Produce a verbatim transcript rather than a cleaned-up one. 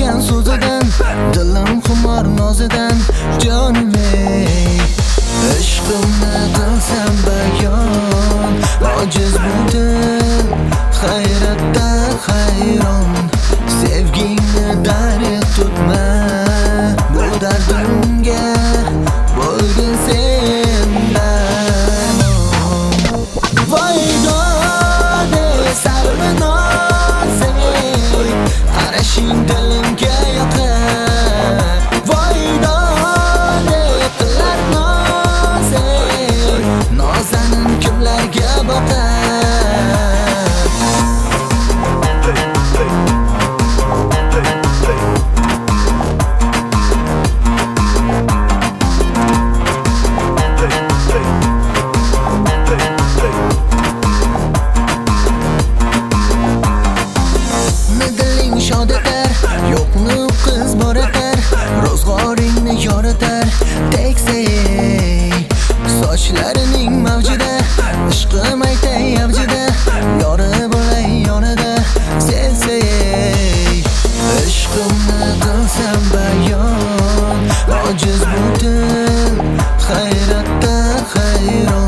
aytgan so'zidan, dilim xumor nozidan. Jonim ey, ishqimni qilsam bayon, ojiz bu dil hayratda hayron. Sevgingni darig' tutma, bu dardimga bo'lgin sendan. Voy dode sarvi nozik, qarashing dilimga yoqar. Voy dode qilar nozik, nozanin kimlarga boqar. Yo'qni qiz bor etar, ro'zg'oringni yoritar. Teksa ey, sochlarining mavjida, ishqim aytay avjida, yori bo'lay yonida. Sevsa ey, ishqimni qilsam bayon, ojiz bu dil hayratda hayron.